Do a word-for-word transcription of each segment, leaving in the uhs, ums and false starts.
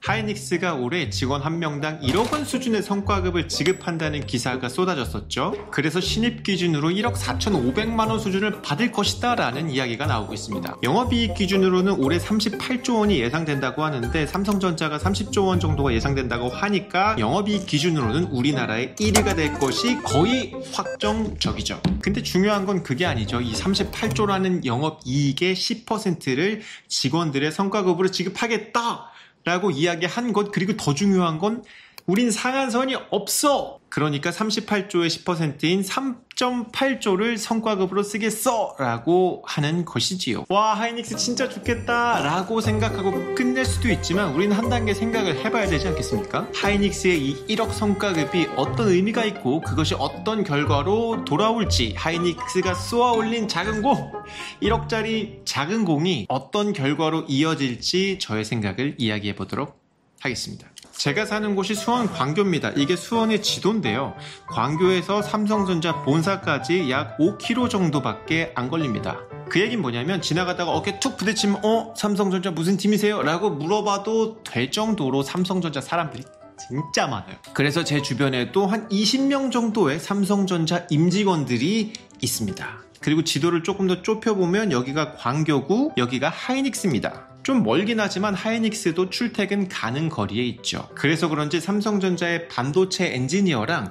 하이닉스가 올해 직원 한 명당 일억 원 수준의 성과급을 지급한다는 기사가 쏟아졌었죠. 그래서 신입 기준으로 일억 사천오백만 원 수준을 받을 것이다 라는 이야기가 나오고 있습니다. 영업이익 기준으로는 올해 삼십팔조 원이 예상된다고 하는데 삼성전자가 삼십조 원 정도가 예상된다고 하니까 영업이익 기준으로는 우리나라의 일 위가 될 것이 거의 확정적이죠. 근데 중요한 건 그게 아니죠. 이 삼십팔조라는 영업이익의 십 퍼센트를 직원들의 성과급으로 지급하겠다 라고 이야기한 것, 그리고 더 중요한 건 우린 상한선이 없어. 그러니까 삼십팔조의 십 퍼센트인 삼 점 팔조를 성과급으로 쓰겠어 라고 하는 것이지요. 와, 하이닉스 진짜 좋겠다 라고 생각하고 끝낼 수도 있지만 우리는 한 단계 생각을 해봐야 되지 않겠습니까? 하이닉스의 이 일억 성과급이 어떤 의미가 있고 그것이 어떤 결과로 돌아올지, 하이닉스가 쏘아올린 작은 공, 일억짜리 작은 공이 어떤 결과로 이어질지 저의 생각을 이야기해 보도록 하겠습니다. 제가 사는 곳이 수원 광교입니다. 이게 수원의 지도인데요. 광교에서 삼성전자 본사까지 약 오 킬로미터 정도밖에 안 걸립니다. 그 얘기는 뭐냐면 지나가다가 어깨 툭 부딪히면 어? 삼성전자 무슨 팀이세요? 라고 물어봐도 될 정도로 삼성전자 사람들이 진짜 많아요. 그래서 제 주변에도 한 이십 명 정도의 삼성전자 임직원들이 있습니다. 그리고 지도를 조금 더 좁혀보면 여기가 광교구, 여기가 하이닉스입니다. 좀 멀긴 하지만 하이닉스도 출퇴근 가는 거리에 있죠. 그래서 그런지 삼성전자의 반도체 엔지니어랑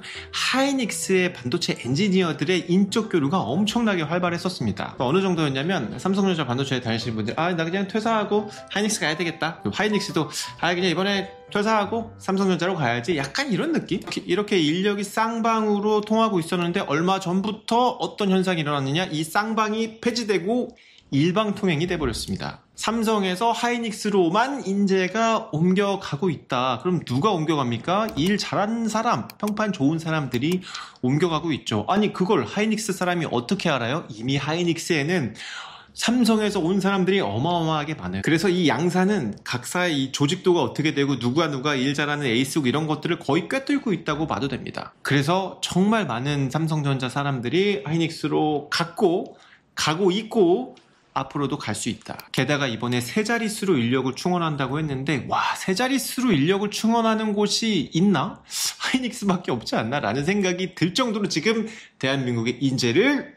하이닉스의 반도체 엔지니어들의 인적 교류가 엄청나게 활발했었습니다. 어느 정도였냐면 삼성전자 반도체에 다니시는 분들, 아, 나 그냥 퇴사하고 하이닉스 가야 되겠다. 하이닉스도 아, 그냥 이번에 퇴사하고 삼성전자로 가야지. 약간 이런 느낌? 이렇게 인력이 쌍방으로 통하고 있었는데 얼마 전부터 어떤 현상이 일어났느냐? 이 쌍방이 폐지되고 일방통행이 돼버렸습니다. 삼성에서 하이닉스로만 인재가 옮겨가고 있다. 그럼 누가 옮겨갑니까? 일 잘하는 사람, 평판 좋은 사람들이 옮겨가고 있죠. 아니, 그걸 하이닉스 사람이 어떻게 알아요? 이미 하이닉스에는 삼성에서 온 사람들이 어마어마하게 많아요. 그래서 이 양사는 각사의 이 조직도가 어떻게 되고 누가 누가 일 잘하는 에이스고 이런 것들을 거의 꿰뚫고 있다고 봐도 됩니다. 그래서 정말 많은 삼성전자 사람들이 하이닉스로 갔고 가고 있고 앞으로도 갈 수 있다. 게다가 이번에 세 자릿수로 인력을 충원한다고 했는데, 와, 세 자릿수로 인력을 충원하는 곳이 있나? 하이닉스밖에 없지 않나? 라는 생각이 들 정도로 지금 대한민국의 인재를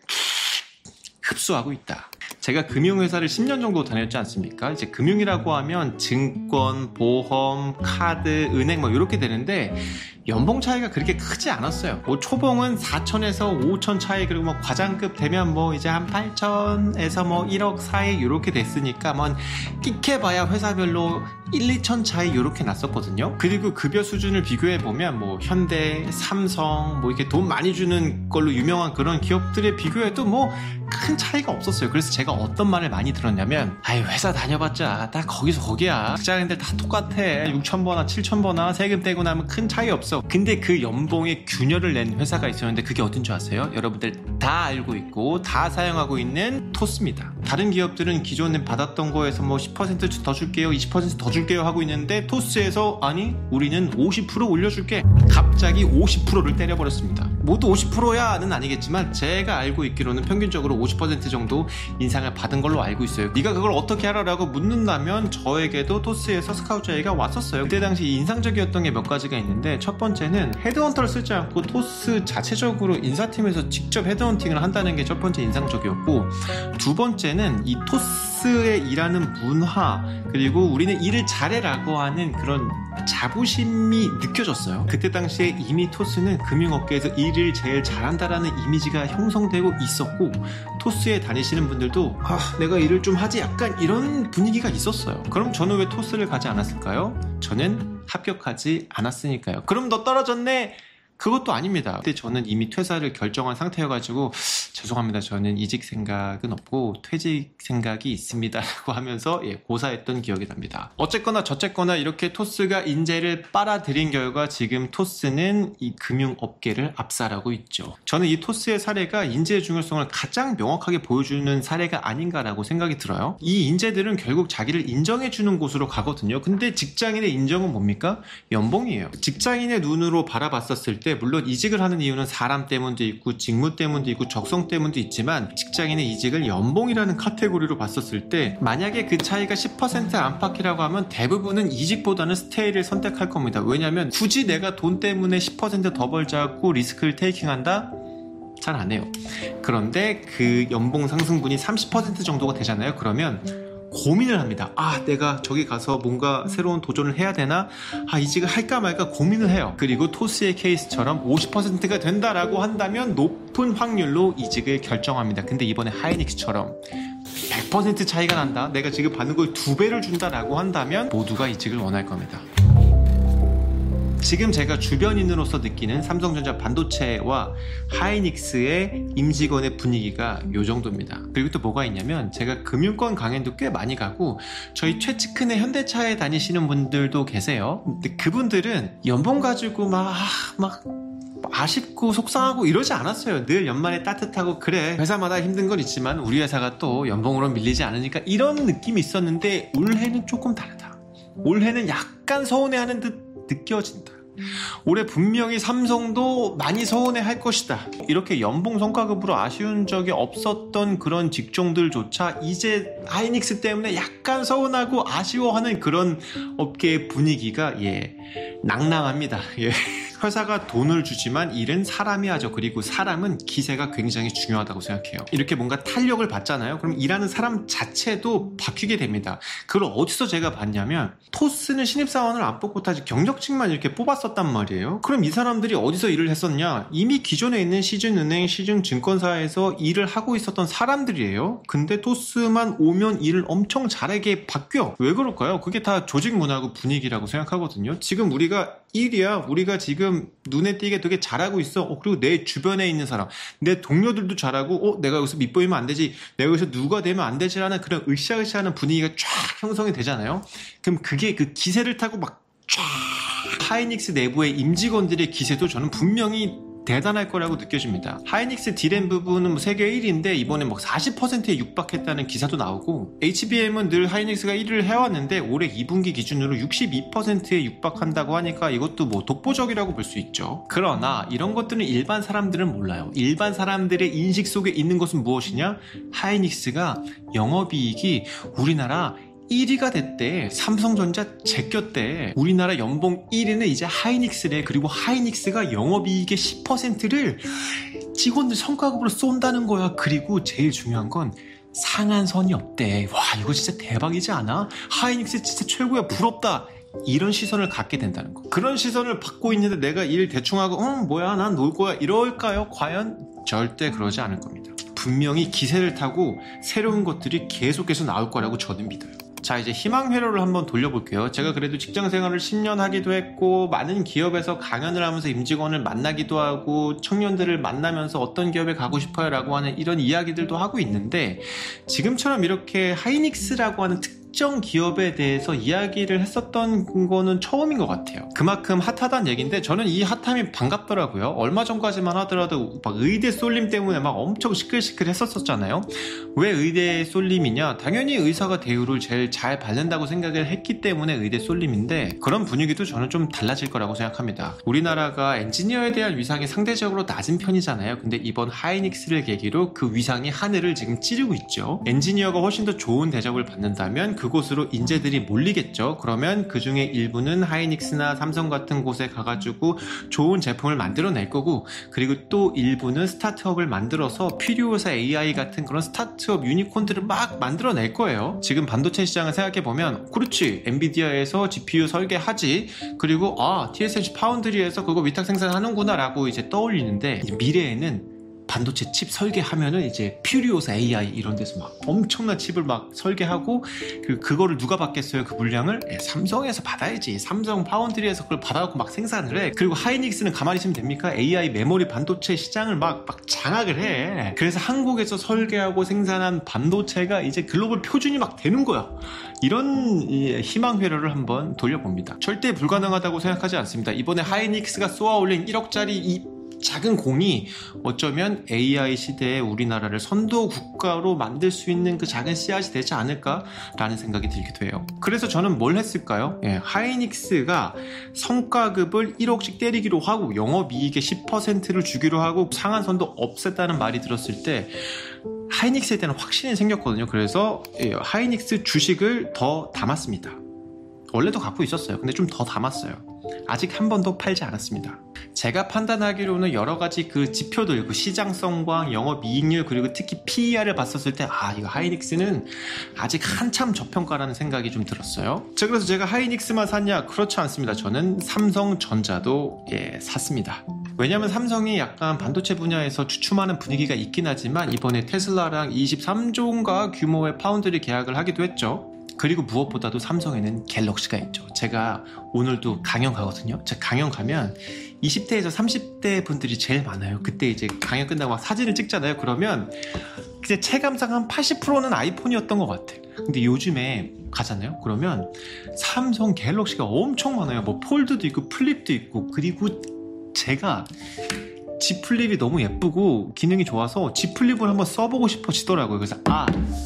흡수하고 있다. 제가 금융회사를 십 년 정도 다녔지 않습니까? 이제 금융이라고 하면 증권, 보험, 카드, 은행 뭐 이렇게 되는데 연봉 차이가 그렇게 크지 않았어요. 뭐 초봉은 사천에서 오천 차이, 그리고 뭐 과장급 되면 뭐 이제 한 팔천에서 뭐 일억 사이 이렇게 됐으니까 뭐 끼케봐야 회사별로 일, 이천 차이 이렇게 났었거든요. 그리고 급여 수준을 비교해 보면 뭐 현대, 삼성 뭐 이렇게 돈 많이 주는 걸로 유명한 그런 기업들에 비교해도 뭐 큰 차이가 없었어요. 그래서 제가 어떤 말을 많이 들었냐면, 아이, 회사 다녀봤자 다 거기서 거기야. 직장인들 다 똑같아. 육천 번이나 칠천 번이나 세금 떼고 나면 큰 차이 없어. 근데 그 연봉에 균열을 낸 회사가 있었는데 그게 어딘 줄 아세요? 여러분들 다 알고 있고 다 사용하고 있는 토스입니다. 다른 기업들은 기존에 받았던 거에서 뭐 십 퍼센트 더 줄게요, 이십 퍼센트 더 줄게요 하고 있는데 토스에서 아니, 우리는 오십 퍼센트 올려줄게. 갑자기 오십 퍼센트를 때려버렸습니다. 모두 오십 퍼센트야는 아니겠지만 제가 알고 있기로는 평균적으로 오십 퍼센트 정도 인상을 받은 걸로 알고 있어요. 네가 그걸 어떻게 알아라고 묻는다면 저에게도 토스에서 스카우트 제의가 왔었어요. 그때 당시 인상적이었던 게 몇 가지가 있는데, 첫 번째는 헤드헌터를 쓰지 않고 토스 자체적으로 인사팀에서 직접 헤드헌팅을 한다는 게 첫 번째 인상적이었고, 두 번째는 이 토스에 일하는 문화, 그리고 우리는 일을 잘해라고 하는 그런 자부심이 느껴졌어요. 그때 당시에 이미 토스는 금융업계에서 일을 제일 잘한다라는 이미지가 형성되고 있었고, 토스에 다니시는 분들도 아, 내가 일을 좀 하지, 약간 이런 분위기가 있었어요. 그럼 저는 왜 토스를 가지 않았을까요? 저는 합격하지 않았으니까요. 그럼 너 떨어졌네? 그것도 아닙니다. 그때 저는 이미 퇴사를 결정한 상태여가지고 죄송합니다. 저는 이직 생각은 없고 퇴직 생각이 있습니다 라고 하면서 예, 고사했던 기억이 납니다. 어쨌거나 저쨌거나 이렇게 토스가 인재를 빨아들인 결과 지금 토스는 이 금융업계를 압살하고 있죠. 저는 이 토스의 사례가 인재의 중요성을 가장 명확하게 보여주는 사례가 아닌가라고 생각이 들어요. 이 인재들은 결국 자기를 인정해주는 곳으로 가거든요. 근데 직장인의 인정은 뭡니까? 연봉이에요. 직장인의 눈으로 바라봤었을 때 때 물론 이직을 하는 이유는 사람 때문도 있고 직무 때문도 있고 적성 때문도 있지만 직장인의 이직을 연봉이라는 카테고리로 봤었을 때 만약에 그 차이가 십 퍼센트 안팎이라고 하면 대부분은 이직보다는 스테이를 선택할 겁니다. 왜냐하면 굳이 내가 돈 때문에 십 퍼센트 더 벌자고 리스크를 테이킹한다? 잘 안 해요. 그런데 그 연봉 상승분이 삼십 퍼센트 정도가 되잖아요. 그러면 고민을 합니다. 아, 내가 저기 가서 뭔가 새로운 도전을 해야 되나? 아, 이직을 할까 말까 고민을 해요. 그리고 토스의 케이스처럼 오십 퍼센트가 된다라고 한다면 높은 확률로 이직을 결정합니다. 근데 이번에 하이닉스처럼 백 퍼센트 차이가 난다. 내가 지금 받는 걸 두 배를 준다라고 한다면 모두가 이직을 원할 겁니다. 지금 제가 주변인으로서 느끼는 삼성전자 반도체와 하이닉스의 임직원의 분위기가 이 정도입니다. 그리고 또 뭐가 있냐면 제가 금융권 강연도 꽤 많이 가고 저희 최측근의 현대차에 다니시는 분들도 계세요. 근데 그분들은 연봉 가지고 막, 막 아쉽고 속상하고 이러지 않았어요. 늘 연말에 따뜻하고 그래 회사마다 힘든 건 있지만 우리 회사가 또 연봉으로 밀리지 않으니까 이런 느낌이 있었는데 올해는 조금 다르다. 올해는 약간 서운해하는 듯 느껴진다. 올해 분명히 삼성도 많이 서운해할 것이다. 이렇게 연봉 성과급으로 아쉬운 적이 없었던 그런 직종들조차 이제 하이닉스 때문에 약간 서운하고 아쉬워하는 그런 업계의 분위기가 예 낭낭합니다. 예. 회사가 돈을 주지만 일은 사람이 하죠. 그리고 사람은 기세가 굉장히 중요하다고 생각해요. 이렇게 뭔가 탄력을 받잖아요. 그럼 일하는 사람 자체도 바뀌게 됩니다. 그걸 어디서 제가 봤냐면 토스는 신입사원을 안 뽑고 다시 경력직만 이렇게 뽑았었단 말이에요. 그럼 이 사람들이 어디서 일을 했었냐? 이미 기존에 있는 시즌은행, 시즌증권사에서 일을 하고 있었던 사람들이에요. 근데 토스만 오면 일을 엄청 잘하게 바뀌어. 왜 그럴까요? 그게 다 조직 문화고 분위기라고 생각하거든요. 지금 우리가 일이야. 우리가 지금 눈에 띄게 되게 잘하고 있어. 어, 그리고 내 주변에 있는 사람, 내 동료들도 잘하고, 어, 내가 여기서 밑보이면 안 되지. 내가 여기서 누가 되면 안 되지라는 그런 으쌰으쌰하는 분위기가 쫙 형성이 되잖아요. 그럼 그게 그 기세를 타고 막 쫙 하이닉스 내부의 임직원들의 기세도 저는 분명히 대단할 거라고 느껴집니다. 하이닉스 디램 부분은 뭐 세계 일 위인데 이번에 뭐 사십 퍼센트에 육박했다는 기사도 나오고 에이치비엠은 늘 하이닉스가 일 위를 해왔는데 올해 이 분기 기준으로 육십이 퍼센트에 육박한다고 하니까 이것도 뭐 독보적이라고 볼 수 있죠. 그러나 이런 것들은 일반 사람들은 몰라요. 일반 사람들의 인식 속에 있는 것은 무엇이냐? 하이닉스가 영업이익이 우리나라 일 위가 됐대. 삼성전자 제꼈대. 우리나라 연봉 일 위는 이제 하이닉스래. 그리고 하이닉스가 영업이익의 십 퍼센트를 직원들 성과급으로 쏜다는 거야. 그리고 제일 중요한 건 상한선이 없대. 와, 이거 진짜 대박이지 않아? 하이닉스 진짜 최고야. 부럽다. 이런 시선을 갖게 된다는 거. 그런 시선을 받고 있는데 내가 일 대충 하고 응 뭐야 난 놀 거야 이럴까요? 과연? 절대 그러지 않을 겁니다. 분명히 기세를 타고 새로운 것들이 계속해서 나올 거라고 저는 믿어요. 자, 이제 희망 회로를 한번 돌려볼게요. 제가 그래도 직장 생활을 십 년 하기도 했고 많은 기업에서 강연을 하면서 임직원을 만나기도 하고 청년들을 만나면서 어떤 기업에 가고 싶어요 라고 하는 이런 이야기들도 하고 있는데 지금처럼 이렇게 하이닉스라고 하는 특 특정 기업에 대해서 이야기를 했었던 거는 처음인 것 같아요. 그만큼 핫하다는 얘기인데 저는 이 핫함이 반갑더라고요. 얼마 전까지만 하더라도 막 의대 쏠림 때문에 막 엄청 시끌시끌 했었었잖아요. 왜 의대 쏠림이냐? 당연히 의사가 대우를 제일 잘 받는다고 생각을 했기 때문에 의대 쏠림인데 그런 분위기도 저는 좀 달라질 거라고 생각합니다. 우리나라가 엔지니어에 대한 위상이 상대적으로 낮은 편이잖아요. 근데 이번 하이닉스를 계기로 그 위상이 하늘을 지금 찌르고 있죠. 엔지니어가 훨씬 더 좋은 대접을 받는다면 그곳으로 인재들이 몰리겠죠. 그러면 그 중에 일부는 하이닉스나 삼성 같은 곳에 가가지고 좋은 제품을 만들어낼 거고 그리고 또 일부는 스타트업을 만들어서 필요회사 에이아이 같은 그런 스타트업 유니콘들을 막 만들어낼 거예요. 지금 반도체 시장을 생각해보면 그렇지 엔비디아에서 지피유 설계하지 그리고 아 티에스엠씨 파운드리에서 그거 위탁 생산하는구나 라고 이제 떠올리는데 이제 미래에는 반도체 칩 설계하면은 이제 퓨리오사 에이아이 이런 데서 막 엄청난 칩을 막 설계하고 그 그거를 누가 받겠어요? 그 물량을 예, 삼성에서 받아야지. 삼성 파운드리에서 그걸 받아갖고 막 생산을 해. 그리고 하이닉스는 가만히 있으면 됩니까? 에이아이 메모리 반도체 시장을 막, 막 장악을 해. 그래서 한국에서 설계하고 생산한 반도체가 이제 글로벌 표준이 막 되는 거야. 이런 희망 회로를 한번 돌려봅니다. 절대 불가능하다고 생각하지 않습니다. 이번에 하이닉스가 쏘아 올린 일억짜리 이 작은 공이 어쩌면 에이아이 시대에 우리나라를 선도 국가로 만들 수 있는 그 작은 씨앗이 되지 않을까라는 생각이 들기도 해요. 그래서 저는 뭘 했을까요? 예, 하이닉스가 성과급을 일억씩 때리기로 하고 영업이익의 십 퍼센트를 주기로 하고 상한선도 없앴다는 말이 들었을 때 하이닉스에 대한 확신이 생겼거든요. 그래서 예, 하이닉스 주식을 더 담았습니다. 원래도 갖고 있었어요. 근데 좀 더 담았어요. 아직 한 번도 팔지 않았습니다. 제가 판단하기로는 여러 가지 그 지표들, 그 시장성과 영업이익률 그리고 특히 피이알을 봤었을 때 아 이거 하이닉스는 아직 한참 저평가라는 생각이 좀 들었어요. 자, 그래서 제가 하이닉스만 샀냐? 그렇지 않습니다. 저는 삼성전자도 예, 샀습니다. 왜냐하면 삼성이 약간 반도체 분야에서 주춤하는 분위기가 있긴 하지만 이번에 테슬라랑 이십삼조인가 규모의 파운드리 계약을 하기도 했죠. 그리고 무엇보다도 삼성에는 갤럭시가 있죠. 제가 오늘도 강연 가거든요. 제가 강연 가면 이십 대에서 삼십 대 분들이 제일 많아요. 그때 이제 강연 끝나고 막 사진을 찍잖아요. 그러면 이제 체감상 한 팔십 퍼센트는 아이폰이었던 것 같아. 근데 요즘에 가잖아요. 그러면 삼성 갤럭시가 엄청 많아요. 뭐 폴드도 있고 플립도 있고. 그리고 제가 G 플립이 너무 예쁘고 기능이 좋아서 G 플립을 한번 써보고 싶어지더라고요. 그래서 아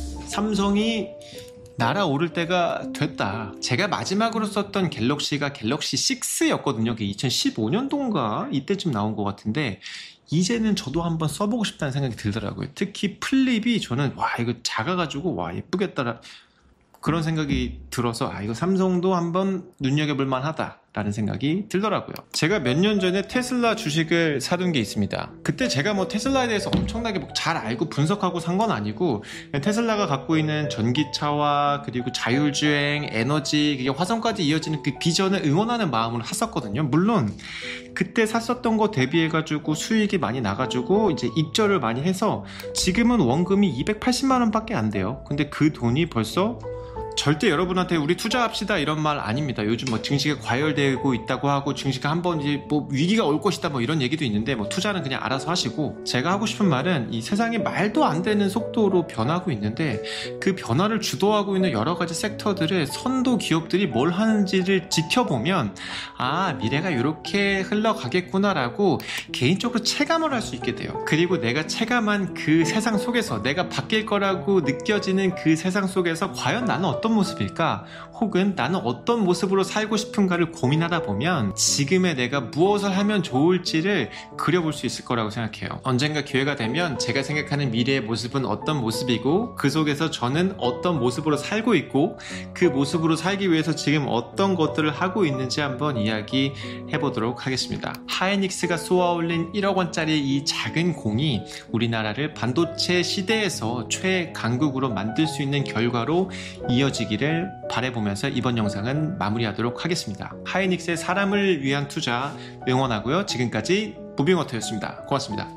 삼성이 날아오를 때가 됐다. 제가 마지막으로 썼던 갤럭시가 갤럭시 식스였거든요. 그게 이천십오년도인가 이때쯤 나온 것 같은데 이제는 저도 한번 써보고 싶다는 생각이 들더라고요. 특히 플립이 저는 와 이거 작아가지고 와 예쁘겠다 그런 생각이 들어서 아 이거 삼성도 한번 눈여겨볼 만하다 라는 생각이 들더라고요. 제가 몇 년 전에 테슬라 주식을 사둔 게 있습니다. 그때 제가 뭐 테슬라에 대해서 엄청나게 뭐 잘 알고 분석하고 산 건 아니고 테슬라가 갖고 있는 전기차와 그리고 자율주행, 에너지, 그게 화성까지 이어지는 그 비전을 응원하는 마음으로 샀었거든요. 물론 그때 샀었던 거 대비해가지고 수익이 많이 나가지고 이제 입절을 많이 해서 지금은 원금이 이백팔십만 원밖에 안 돼요. 근데 그 돈이 벌써 절대 여러분한테 우리 투자합시다 이런 말 아닙니다. 요즘 뭐 증시가 과열되고 있다고 하고 증시가 한번 이제 뭐 위기가 올 것이다 뭐 이런 얘기도 있는데 뭐 투자는 그냥 알아서 하시고 제가 하고 싶은 말은 이 세상이 말도 안 되는 속도로 변하고 있는데 그 변화를 주도하고 있는 여러 가지 섹터들의 선도 기업들이 뭘 하는지를 지켜보면 아 미래가 이렇게 흘러가겠구나라고 개인적으로 체감을 할 수 있게 돼요. 그리고 내가 체감한 그 세상 속에서 내가 바뀔 거라고 느껴지는 그 세상 속에서 과연 나는 어떤 어떤 모습일까? 혹은 나는 어떤 모습으로 살고 싶은가를 고민하다 보면 지금의 내가 무엇을 하면 좋을지를 그려볼 수 있을 거라고 생각해요. 언젠가 기회가 되면 제가 생각하는 미래의 모습은 어떤 모습이고 그 속에서 저는 어떤 모습으로 살고 있고 그 모습으로 살기 위해서 지금 어떤 것들을 하고 있는지 한번 이야기해 보도록 하겠습니다. 하이닉스가 쏘아올린 일억 원짜리 이 작은 공이 우리나라를 반도체 시대에서 최강국으로 만들 수 있는 결과로 이어지기를 바라보면서 이번 영상은 마무리하도록 하겠습니다. 하이닉스의 사람을 위한 투자 응원하고요. 지금까지 무빙워터였습니다. 고맙습니다.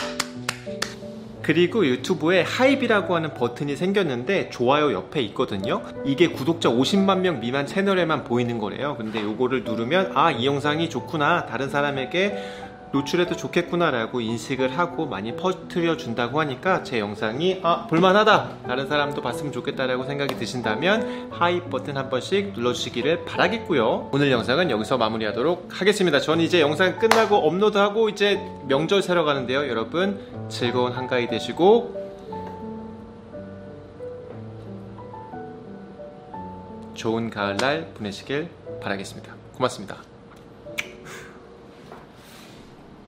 그리고 유튜브에 하이비라고 하는 버튼이 생겼는데 좋아요 옆에 있거든요. 이게 구독자 오십만 명 미만 채널에만 보이는 거래요. 근데 이거를 누르면 아, 이 영상이 좋구나, 다른 사람에게 노출해도 좋겠구나 라고 인식을 하고 많이 퍼뜨려 준다고 하니까 제 영상이 아 볼만하다, 다른 사람도 봤으면 좋겠다라고 생각이 드신다면 하이 버튼 한 번씩 눌러주시기를 바라겠고요. 오늘 영상은 여기서 마무리하도록 하겠습니다. 전 이제 영상 끝나고 업로드하고 이제 명절 새러 가는데요. 여러분 즐거운 한가위 되시고 좋은 가을날 보내시길 바라겠습니다. 고맙습니다.